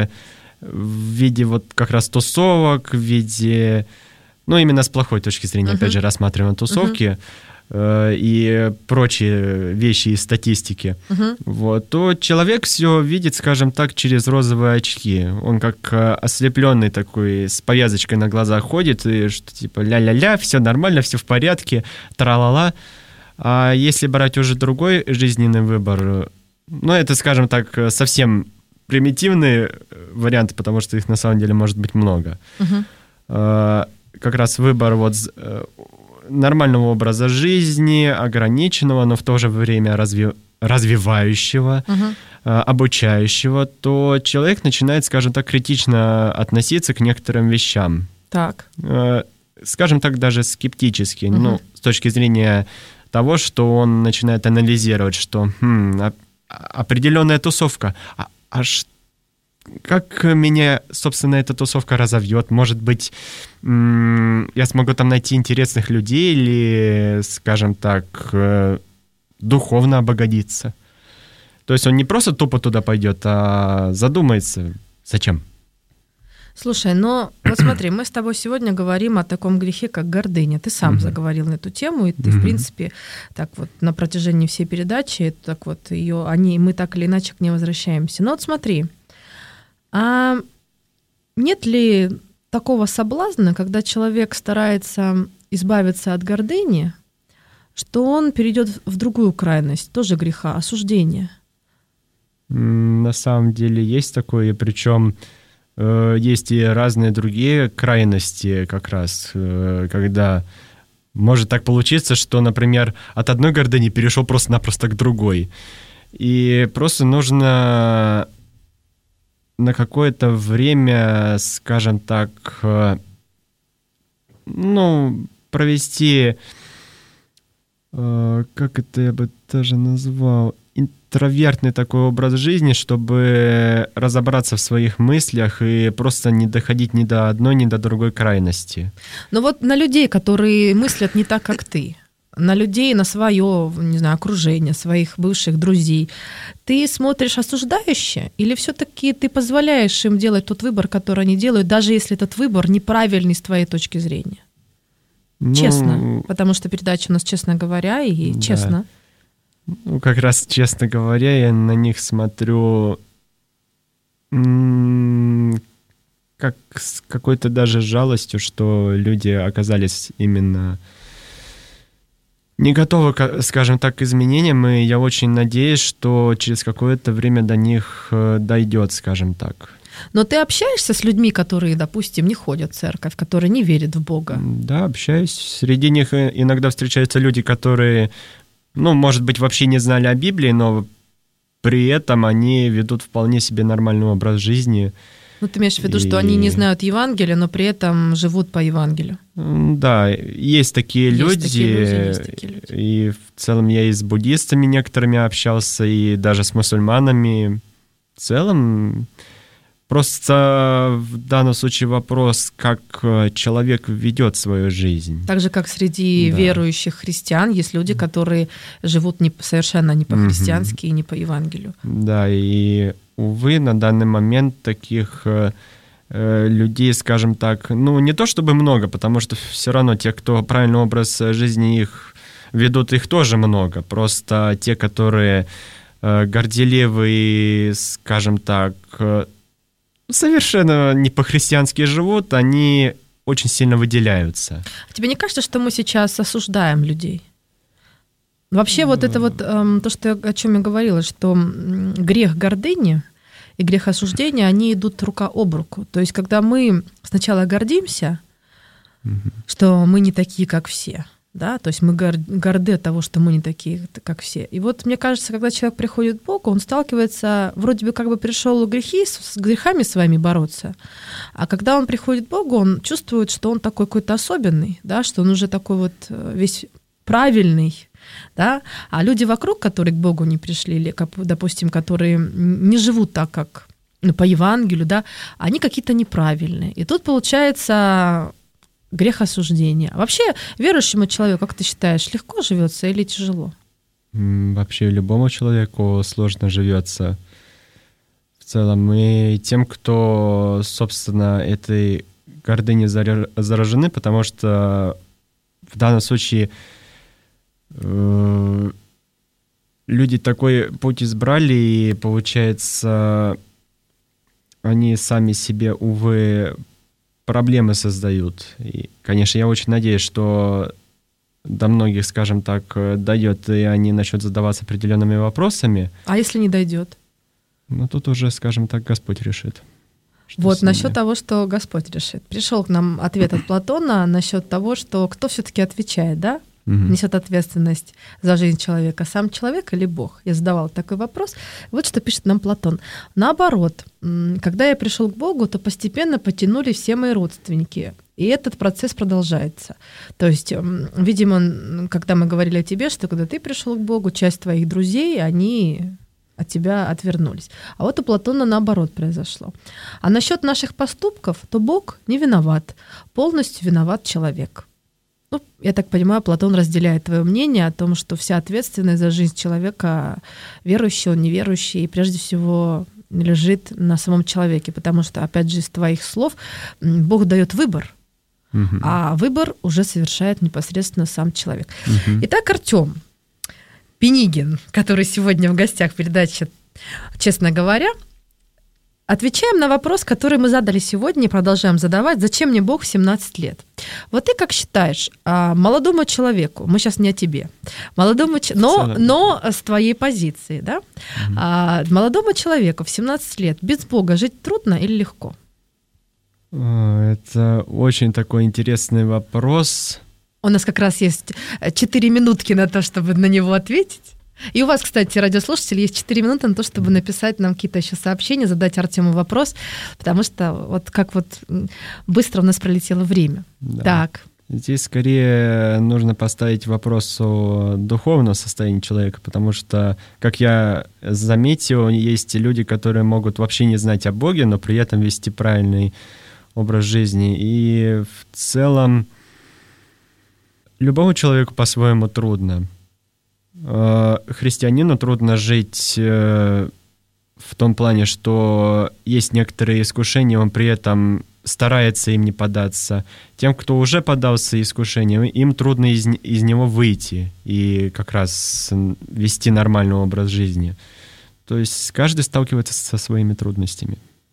в виде вот как раз тусовок, в виде... Ну, именно с плохой точки зрения, uh-huh. опять же, рассматриваем тусовки uh-huh. э, и прочие вещи из статистики. Uh-huh. Вот, то человек все видит, скажем так, через розовые очки. Он как ослепленный такой, с повязочкой на глазах ходит, и что типа ля-ля-ля, все нормально, все в порядке, тра-ла-ла. А если брать уже другой жизненный выбор, ну, это, скажем так, совсем примитивные варианты, потому что их на самом деле может быть много. Uh-huh. Э, как раз выбор вот нормального образа жизни, ограниченного, но в то же время разви... развивающего, uh-huh. обучающего, то человек начинает, скажем так, критично относиться к некоторым вещам. Так. Скажем так, даже скептически, uh-huh. ну, с точки зрения того, что он начинает анализировать, что хм, определенная тусовка, а, а что как меня, собственно, эта тусовка разовьет? Может быть, я смогу там найти интересных людей или, скажем так, духовно обогатиться? То есть он не просто тупо туда пойдет, а задумается, зачем? Слушай, но вот смотри, мы с тобой сегодня говорим о таком грехе, как гордыня. Ты сам mm-hmm. заговорил на эту тему, и ты, mm-hmm. в принципе, так вот на протяжении всей передачи, так вот ее, они, мы так или иначе к ней возвращаемся. Но вот смотри, а нет ли такого соблазна, когда человек старается избавиться от гордыни, что он перейдет в другую крайность, тоже греха, осуждения? На самом деле есть такое, причем э, есть и разные другие крайности как раз, э, когда может так получиться, что, например, от одной гордыни перешел просто-напросто к другой. И просто нужно на какое-то время, скажем так, э, ну, провести, э, как это я бы даже назвал, интровертный такой образ жизни, чтобы разобраться в своих мыслях и просто не доходить ни до одной, ни до другой крайности. Но вот на людей, которые мыслят не так, как ты, на людей, на свое, не знаю, окружение, своих бывших друзей, ты смотришь осуждающе или все-таки ты позволяешь им делать тот выбор, который они делают, даже если этот выбор неправильный с твоей точки зрения? Ну, честно, потому что передача у нас «Честно говоря» и да. честно. Ну, как раз, честно говоря, я на них смотрю м- как с какой-то даже жалостью, что люди оказались именно не готовы, скажем так, к изменениям, и я очень надеюсь, что через какое-то время до них дойдет, скажем так. Но ты общаешься с людьми, которые, допустим, не ходят в церковь, которые не верят в Бога? Да, общаюсь. Среди них иногда встречаются люди, которые, ну, может быть, вообще не знали о Библии, но при этом они ведут вполне себе нормальный образ жизни. Ну, ты имеешь в виду, и... что они не знают Евангелия, но при этом живут по Евангелию? Да, есть такие, есть люди, такие люди, есть такие люди. И в целом я и с буддистами некоторыми общался, и даже с мусульманами. В целом, просто в данном случае вопрос, как человек ведет свою жизнь. Так же, как среди да. верующих христиан есть люди, которые живут не, совершенно не по-христиански mm-hmm. и не по Евангелию. Да, и, увы, на данный момент таких э, людей, скажем так, ну, не то чтобы много, потому что все равно те, кто правильный образ жизни их ведут, их тоже много. Просто те, которые э, горделивые, скажем так, э, совершенно не по-христиански живут, они очень сильно выделяются. Тебе не кажется, что мы сейчас осуждаем людей? Вообще, вот это вот эм, то, что, о чем я говорила, что грех гордыни и грех осуждения, они идут рука об руку. То есть, когда мы сначала гордимся, mm-hmm. что мы не такие, как все, да, то есть мы горды от того, что мы не такие, как все. И вот мне кажется, когда человек приходит к Богу, он сталкивается, вроде бы как бы пришел грехи, с грехами своими бороться, а когда он приходит к Богу, он чувствует, что он такой какой-то особенный, да, что он уже такой вот весь правильный, да, а люди вокруг, которые к Богу не пришли, или, допустим, которые не живут так, как ну, по Евангелию, да, они какие-то неправильные. И тут получается грех осуждения. Вообще, верующему человеку, как ты считаешь, легко живется или тяжело? Вообще, любому человеку сложно живется в целом. И тем, кто, собственно, этой гордыней заражены, потому что в данном случае э, люди такой путь избрали, и, получается, они сами себе, увы, проблемы создают. И, конечно, я очень надеюсь, что до многих, скажем так, дойдет, и они начнут задаваться определенными вопросами. А если не дойдет? Ну, тут уже, скажем так, Господь решит. Вот насчет того, что Господь решит. Пришел к нам ответ от Платона насчет того, что кто все-таки отвечает, да? Угу. Несет ответственность за жизнь человека, сам человек или Бог? Я задавала такой вопрос. Вот что пишет нам Платон. Наоборот, когда я пришел к Богу, то постепенно потянули все мои родственники. И этот процесс продолжается. То есть, видимо, когда мы говорили о тебе, что когда ты пришел к Богу, часть твоих друзей, они от тебя отвернулись. А вот у Платона наоборот произошло. А насчет наших поступков, то Бог не виноват. Полностью виноват человек. Ну, я так понимаю, Платон разделяет твое мнение о том, что вся ответственность за жизнь человека, верующий он, неверующий, и прежде всего лежит на самом человеке, потому что, опять же, из твоих слов, Бог дает выбор, угу. а выбор уже совершает непосредственно сам человек. Угу. Итак, Артём Пинигин, который сегодня в гостях передачи «Честно говоря», отвечаем на вопрос, который мы задали сегодня и продолжаем задавать. Зачем мне Бог в семнадцать лет? Вот ты как считаешь, молодому человеку, мы сейчас не о тебе, молодому, но, но с твоей позиции, да? Mm-hmm. Молодому человеку в семнадцать лет без Бога жить трудно или легко? Это очень такой интересный вопрос. У нас как раз есть четыре минутки на то, чтобы на него ответить. И у вас, кстати, радиослушатели, есть четыре минуты на то, чтобы написать нам какие-то еще сообщения, задать Артему вопрос, потому что вот как вот быстро у нас пролетело время. Да. Так. Здесь скорее нужно поставить вопрос о духовном состоянии человека, потому что, как я заметил, есть люди, которые могут вообще не знать о Боге, но при этом вести правильный образ жизни. И в целом любому человеку по-своему трудно. Христианину трудно жить в том плане, что есть некоторые искушения, он при этом старается им не поддаться. Тем, кто уже поддался искушению, им трудно из, из него выйти и как раз вести нормальный образ жизни. То есть каждый сталкивается со своими трудностями.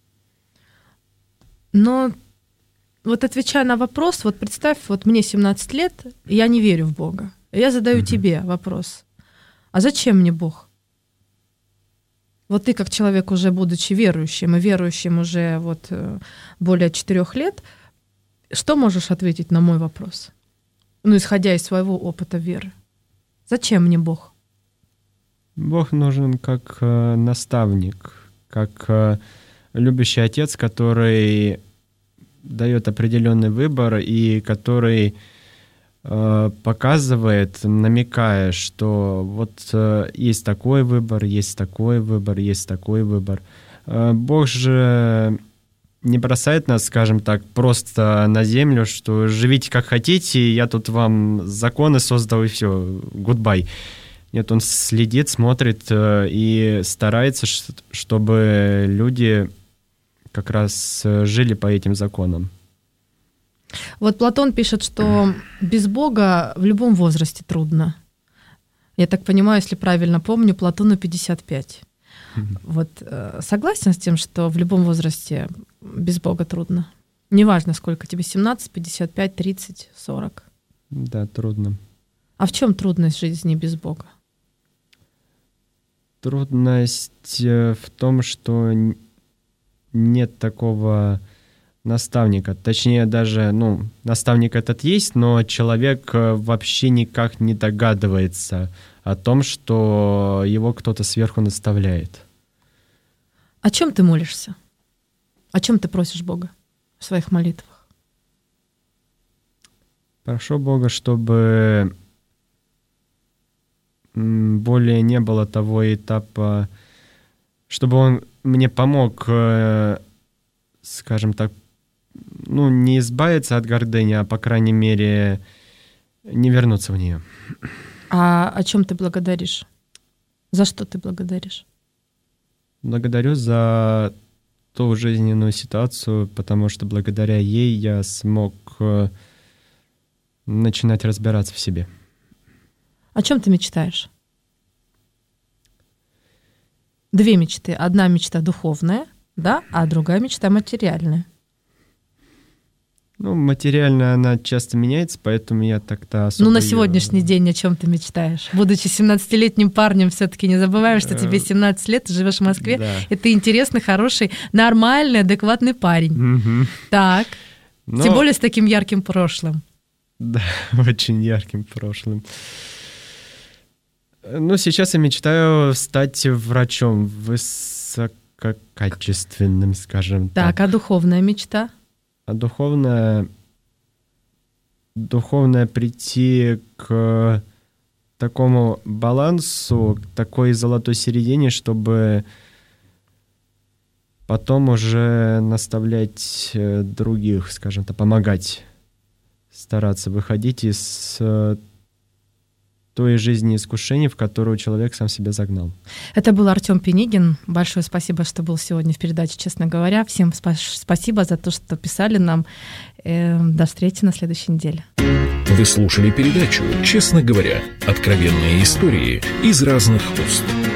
Но вот отвечая на вопрос, вот представь, вот мне семнадцать лет, я не верю в Бога. Я задаю mm-hmm. тебе вопрос. А зачем мне Бог? Вот ты, как человек, уже будучи верующим, и верующим уже вот более четырех лет, что можешь ответить на мой вопрос? Ну, исходя из своего опыта веры. Зачем мне Бог? Бог нужен как э, наставник, как э, любящий отец, который дает определенный выбор и который показывает, намекая, что вот есть такой выбор, есть такой выбор, есть такой выбор. Бог же не бросает нас, скажем так, просто на землю, что живите как хотите, я тут вам законы создал и все, goodbye. Нет, он следит, смотрит и старается, чтобы люди как раз жили по этим законам. Вот Платон пишет, что без Бога в любом возрасте трудно. Я так понимаю, если правильно помню, Платону пятьдесят пять. Mm-hmm. Вот согласен с тем, что в любом возрасте без Бога трудно? Неважно, сколько тебе, семнадцать, пятьдесят пять, тридцать, сорок. Да, трудно. А в чем трудность жизни без Бога? Трудность в том, что нет такого наставника. Точнее, даже, ну, наставник этот есть, но человек вообще никак не догадывается о том, что его кто-то сверху наставляет. О чем ты молишься? О чем ты просишь Бога в своих молитвах? Прошу Бога, чтобы более не было того этапа, чтобы Он мне помог, скажем так, ну, не избавиться от гордыни, а, по крайней мере, не вернуться в нее. А о чем ты благодаришь? За что ты благодаришь? Благодарю за ту жизненную ситуацию, потому что благодаря ей я смог начинать разбираться в себе. О чем ты мечтаешь? Две мечты. Одна мечта духовная, да, а другая мечта материальная. Ну, материально она часто меняется, поэтому я так-то особо... Ну, на сегодняшний её... день о чем ты мечтаешь? Будучи семнадцатилетним парнем, все-таки не забываешь, что тебе семнадцать лет, ты живешь в Москве, да. И ты интересный, хороший, нормальный, адекватный парень. Угу. Так. Но... Тем более с таким ярким прошлым. Да, очень ярким прошлым. Ну, сейчас я мечтаю стать врачом высококачественным, скажем так. Так, а духовная мечта? А духовное, духовное прийти к такому балансу, к такой золотой середине, чтобы потом уже наставлять других, скажем так, помогать, стараться выходить из той жизни искушений, в которую человек сам себя загнал. Это был Артём Пенигин. Большое спасибо, что был сегодня в передаче «Честно говоря». Всем спа- спасибо за то, что писали нам. Э, до встречи на следующей неделе. Вы слушали передачу «Честно говоря». Откровенные истории из разных уст.